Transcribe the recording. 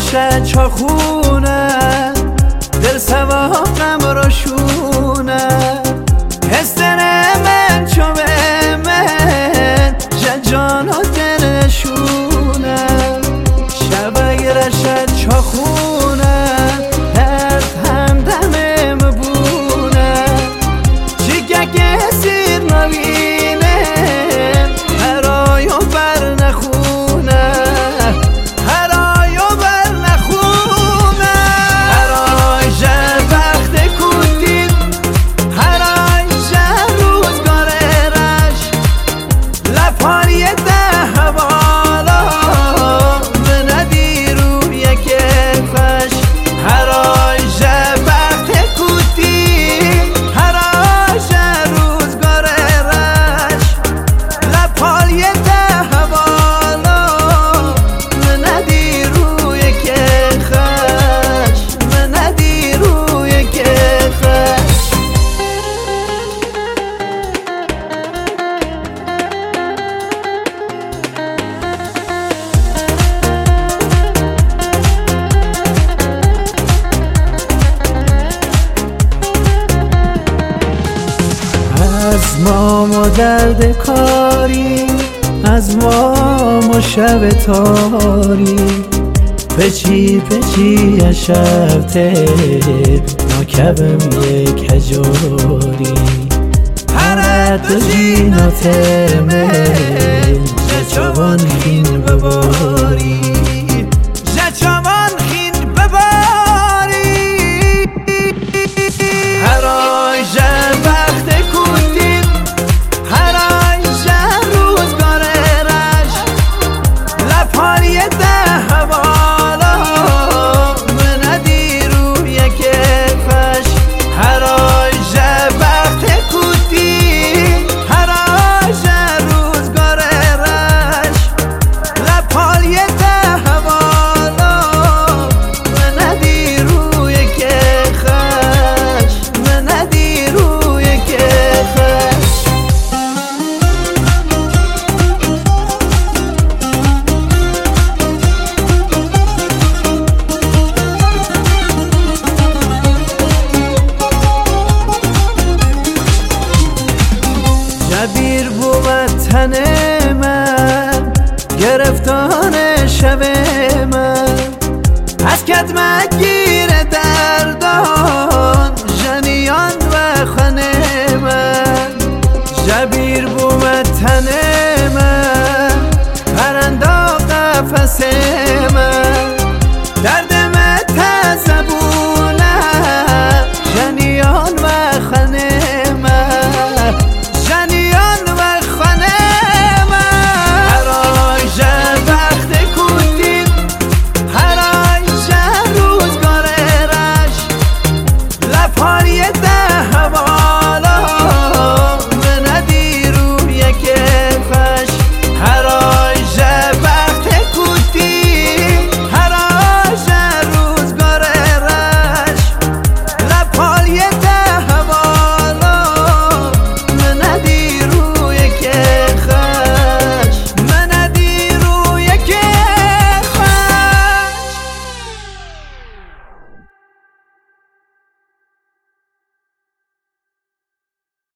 رشد چاخونه دل سواقم رو شونه هستنه من چوه من جان و دل نشونه شبای رشد چاخونه درد همدم مبونه چیگه که سیر نبینه هرایو بر نخونه هرایو بر نخونه هرای جه وقت کودید هرای جه روزگار رش لپاری ده حوالا به ندی روی کفش هرای جه وقت کودید هرای جه روزگار رش لپاری ده حوالا به ندی روی کفش به ندی روی کفش از مام و درد کاری از مام و شب تاری پچی پچی شبته ناکبم یک هجاری هر دو جینات من جچوان خین بباری جچوان خین بباری هرای جه وقت کودید هرای جه روزگار رش لپاری ده حوالا به ندی روی کفش هرای جه وقت کودید هرای جه روزگار رش لپاری ده حوالا به ندی روی کفش به ندی روی کفش جبیر بود تن من گرفتان شب من از کدمگی